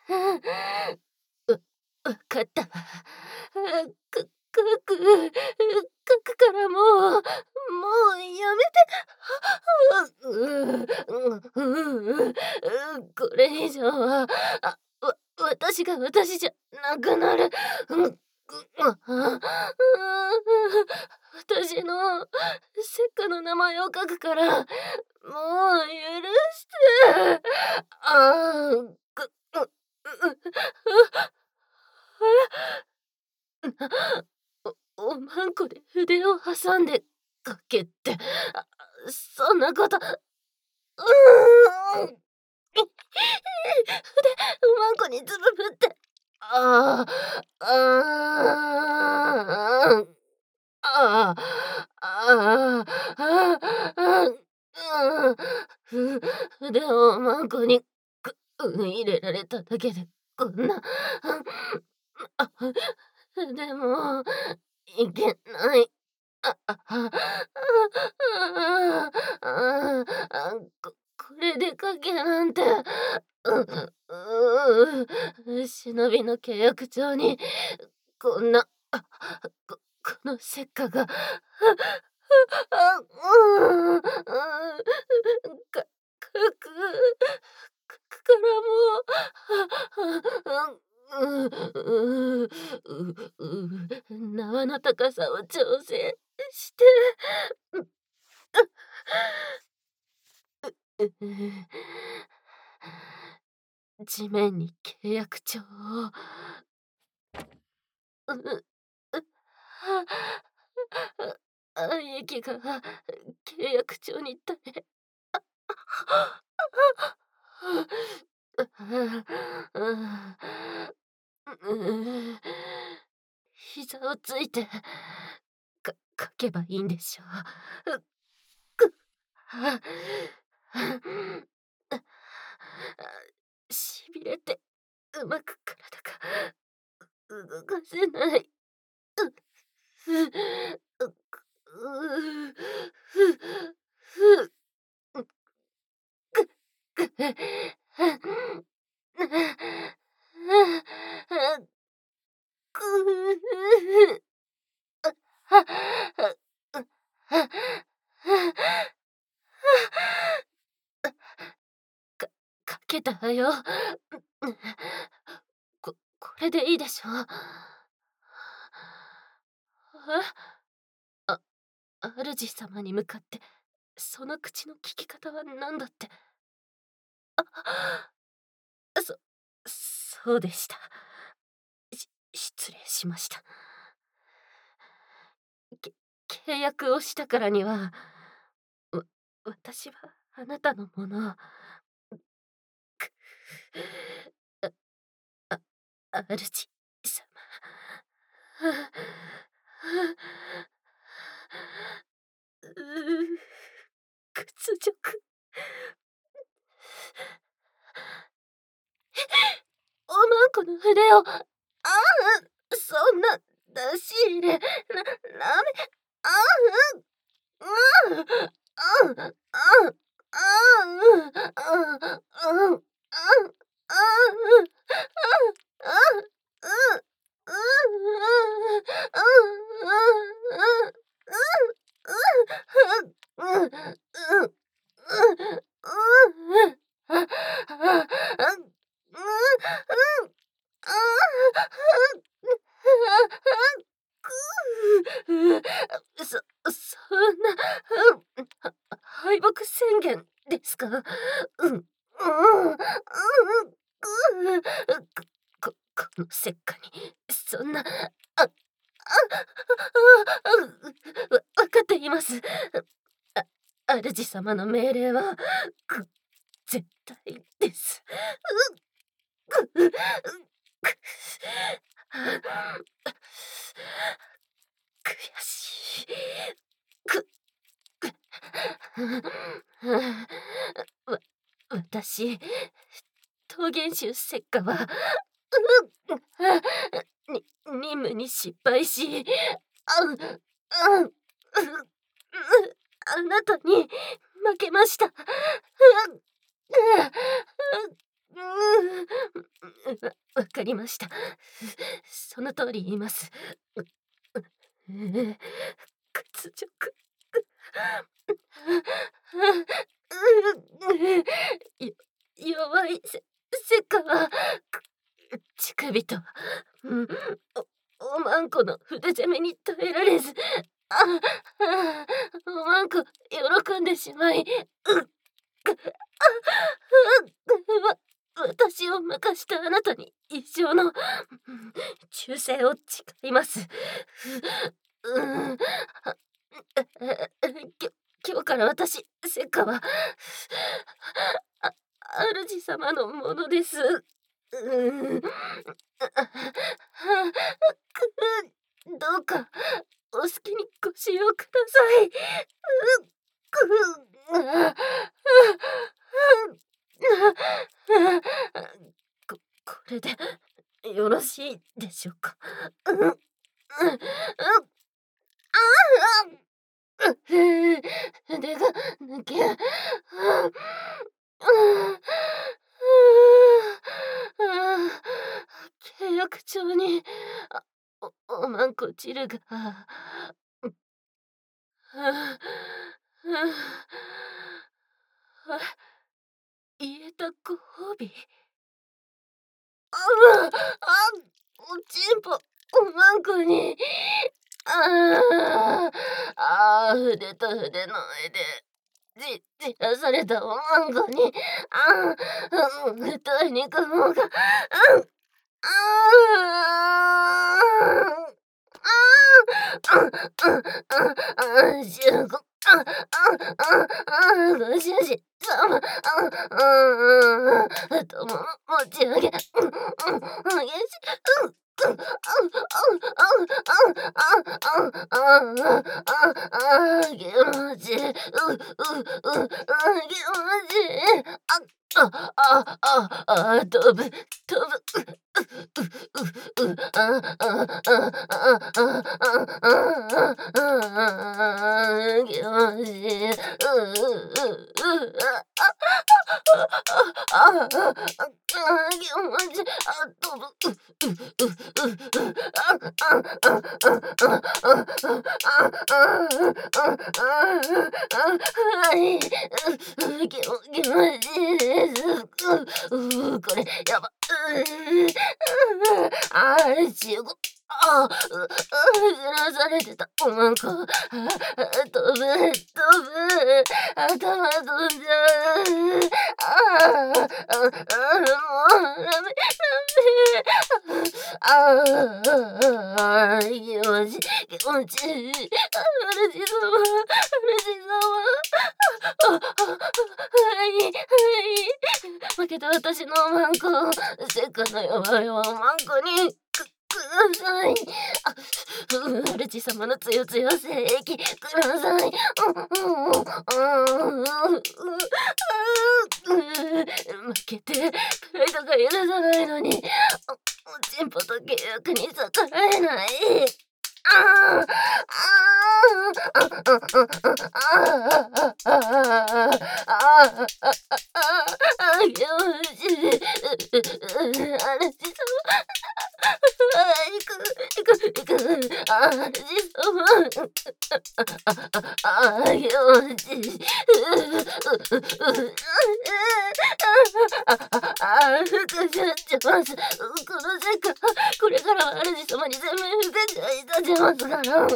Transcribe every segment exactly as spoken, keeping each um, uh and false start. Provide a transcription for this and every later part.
わわかったわ。あ、くくく書くからもうもうやめて。うううううこれ以上は、あ、わ私が私じゃなくなる。うん、くああ、私のセッカの名前を書くから、もう許して。ああ、くうううおおまんこで筆を挟んで書けって、あ、そんなこと、うーん。い筆おまんこにつぶぶって。ああ、ああ、ああ、ああ、ああ、ああ、ふ筆をおまんこに、く入れられただけでこんな、あ、でもいけない。あ、あ、あ、ああ、ああ、あ、ここれで書けなんて、ううう、忍びの契約帳にこんな、あ、ここのセッカが、あ、あ、うう、か書く書くからもう、あ、あ、うううう縄の高さを調整して、うううう地面に契約帳を、うううはあ、あ液が契約帳に垂れ、あ、あ、あ、ああ、うう膝をついて、か書けばいいんでしょう。うくはあ、あ、しびれてうまく体が動かせない。う、ふ、う、く、う、ふ、ふ、う、く、く、は、な、は、は、く、あ、は、は、う、は、は、か書けたわよ。ここれでいいでしょ。え？あ主様に向かって、その口の利き方は何だって。あ、そそうでした。し失礼しました。け契約をしたからには、わ私はあなたのもの。くああ主様。うう、屈辱。おまんこの筆を、ああ、そんな出し入れ、らダメ、ああ、うん、ああ、ああ、ああ、うん、ああ、ああ、ああ、うん、ああ、うん、うん、うん、うん、うん、うん、うん、うん、うん、うん、うん、うん、うん、うん、あ、あ、あ、うん、うん、ああ、くう、そそんな、うん、は敗北宣言ですか？うん、うん、うん、うん、くここのせっかに、そんな、ああ、あ、あ、わ分かっています。あ主様の命令は、く絶対です。うく、うく、悔しい。くわ私、桃源衆摂下は、に任務に失敗し、あう、あう、あなたに負けました。 うわわかりました。その通り言います。ううう、屈辱。よ弱いせせかは、く乳首と、うん、おおまんこの筆攻めに耐えられず、ああ、おまんこ喜んでしまい、うっく、あ、うわ私を任したあなたに一生の、忠誠を誓います。うーん、あ、きょ今日から私、せかは、あ主様のものです。うーん。くどうかお好きにご使用ください。うくああ、ここれでよろしいでしょうか。うん、うん、うん、ああ、う、筆が抜け、ああ、ああ、契約帳に、あ、おおまんこ汁が、うはあ、はあ、言えたご褒美。ああ、あ、おちんぽ、おまんこに、ああ、ああ、筆と筆の上で、じじらされたおまんこに、ああ、うん、太い肉棒が、うん、ああ、ああ、うん、うん、うん、うん、しゅうご、あ、あ、あ、あ、ご主人様、あ、うんうんうん、太もも持ち上げ、うん、うん、激し、うん、うん、うん、うん、うん、うん、うん、うん、うん、うん、ああ、気持ちいい、う、う、う、うん、気持ちいい、あ、あ、あ、あ、あ、飛ぶ、飛ぶ、う、う、う、う、あ、あ、あ、あ、あ、あ、あ、あ、気持ちいい、う、う、う、あ、あ、あ、あ、あ、気持ちいい、あ、飛ぶ、う、う、う、う、う、あ、あ、あ、あ、あ、あ、あ、あ、あ、あ、はい、う、う、気も気持ちいいです。う、う、これやば、う、ああ、しご、ああ、う、う、ずらされてたおまんこ、ああ、飛ぶ、飛ぶ、頭飛んじゃう。ああ、あ、あ、もうダメ、ダメ。ああ、気持ち気持ちいい。あ、主様、主様。あ、あ、はい、はい。負けた私のおまんこを、せっかの弱いおまんこに、くください。あ、主様のつよつよ精液ください。うんうんうん、うんうんうん、負けてプライドが許さないのに、おおちんぽと契約に逆らえない。ああ、ああ、あ、あ、あ、あ、あ、あ、あ、あ、あ、あ、気持ちいい。う、う、う、あらし様。あ、行く、行く、行く。あらし様。ああ、気持ちいい。う、う、う、う、ああ、ああ、復讐します。この世界、これからは主様に全面復讐いたしますから。あ、あ、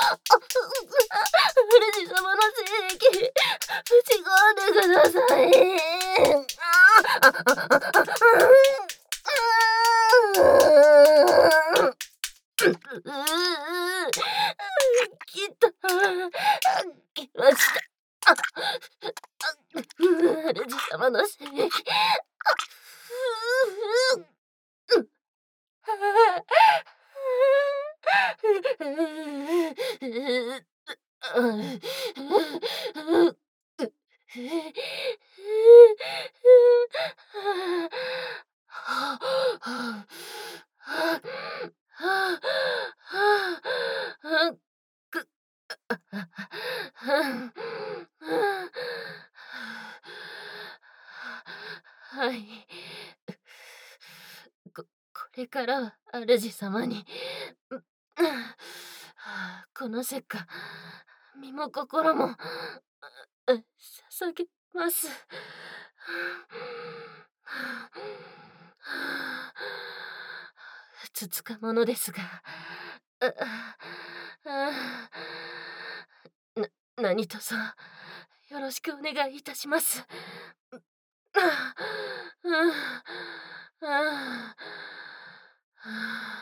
主様の聖域、打ち込んでください。ああ、あ、あ、あ、あ、ああ。うう、来た。来ました。あ、あ、主様の聖域。あ、ふう、うん。はあ、あ、う、う、う、はあ、はあ、はあ、はあ、く、あ、あ、はあ、はい。 れからは主様に、うはあ、このせっか身も心も、うう捧げます。はあ、つつかものですが、うああ、な何卒よろしくお願いいたします。うああ、ああ、ああ、はあ。